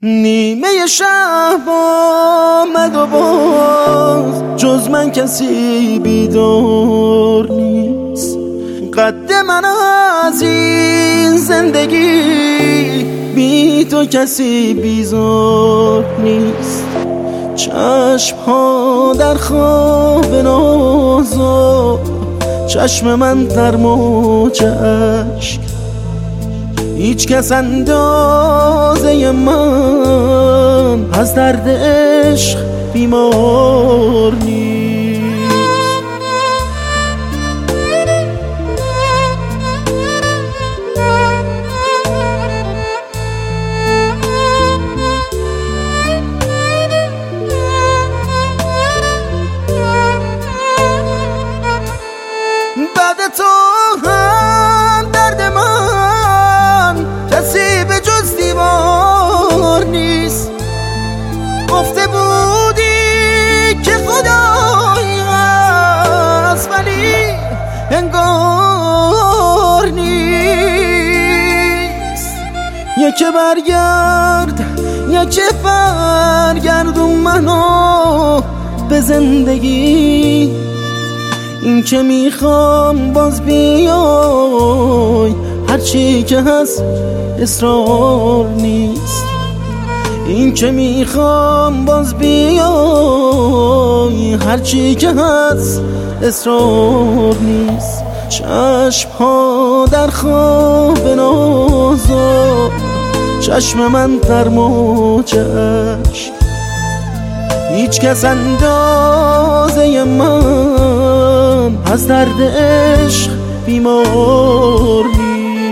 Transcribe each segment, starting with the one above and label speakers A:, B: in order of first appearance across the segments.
A: نیمه شب آمد و باز جز من کسی بیدار نیست. قد من از این زندگی بی تو کسی بیزار نیست. چشم ها در خواب نازا، چشم من در موج عشق. هیچ کس اندازه من از درد عشق بیمار نیست. بعد تو هم درد من کسی به جز دیوار نیست. گفته بودی که خدایی هست ولی انگار نیست. یکی برگرد یکی برگردون منو به زندگی. این که میخوام باز بیای، هرچی که هست اصرار نیست. این که میخوام باز بیای، هرچی که هست اصرار نیست. چشم ها در خواب نازا، چشم من در موج عشق. هیچ کس اندازه من از درد عشق بیمار نیست.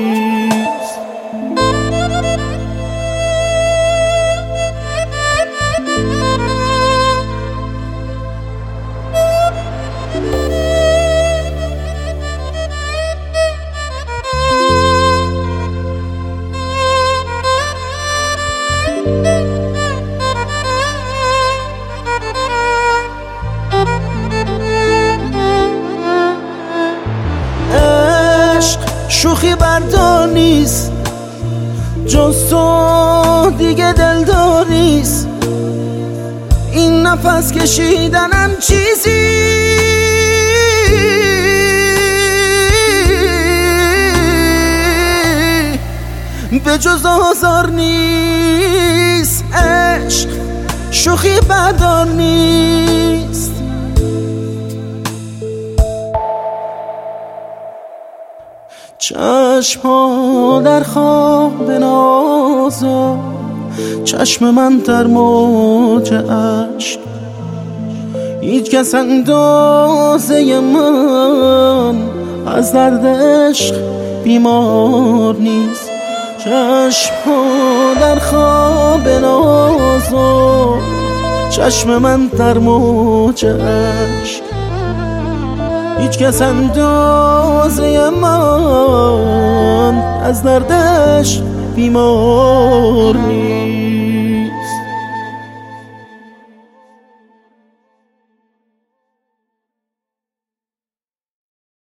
A: شوخی بردار نیست، جز تو دیگه دلدار نیست. این نفس کشیدنم چیزی به جز آزار نیست. عشق شوخی بردار نیست. چشم ها در خواب نازا، چشم من در موج عشق. هیچ کس اندازه من از درد عشق بیمار نیست. چشم ها در خواب نازا، چشم من در موج عشق. هیچ کس اندازه من از دردش بیمار نیست.